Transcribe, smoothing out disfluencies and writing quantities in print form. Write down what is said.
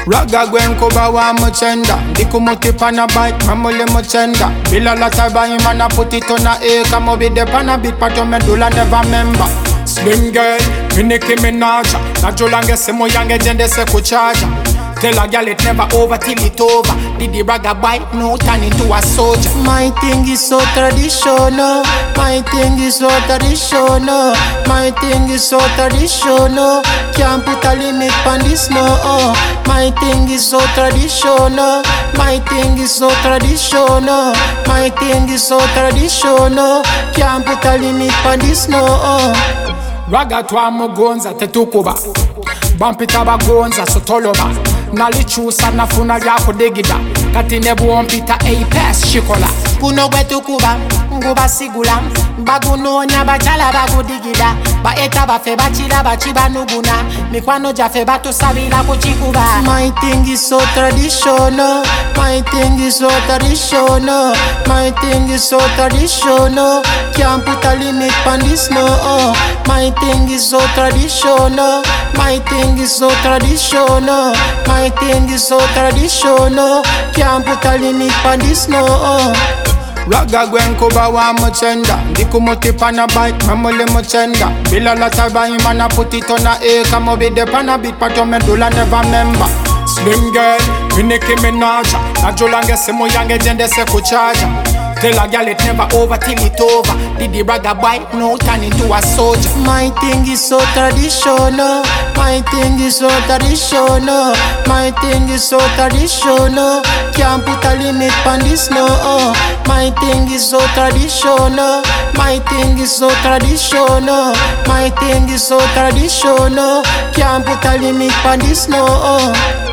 Raga gwen kuba wa muchenda. Diku muti pana bike, mamule muchenda. Bila la taba imana put it on a acre. Mobi de pana bit pato medula never member. Slim girl, Nicki Minaj. Najulange semo yange jende se kuchaja. Tell a girl it never over till it over. Did the ragga bite, no turn into a soldier. My thing is so traditional. My thing is so traditional. My thing is so traditional. Can't put a limit on this no. My thing is so traditional. My thing is so traditional. My thing is so traditional. Can't put a limit on this no. Raga twa mugonza tetukuba. Bampita gonza sotoloba. Nalichusa nafuna lyako digida. Kati nebuompita A-Pass shikola. Kuno gwetu kuba, nguba sigula. Bagunonya bachala bagudigida. Baeta bafe bachila bachiba nuguna. Mikwano jafe batu sabila kuchikuba. My thing is so traditional. My thing is so traditional. My thing is so traditional. Can't put a limit on this no. My thing is so traditional. My thing is so traditional. My thing is so traditional. Can't put a limit on this no. Raga gwen kuba wa muchenda. Diku muti pana bike, mamule muchenda. Bila la taba imana put it on a acre. Mobi de pana bit pato medula never member. Slim girl, Nicki Minaj. Najulange semo yange jende se kuchaja. Tell a girl it never over till it over. Did the ragga bite, no turn into a soldier. My thing is so traditional. My thing is so traditional. My thing is so traditional. Can't put a limit on this no. My thing is so traditional. My thing is so traditional. My thing is so traditional. Can't put a limit on this no.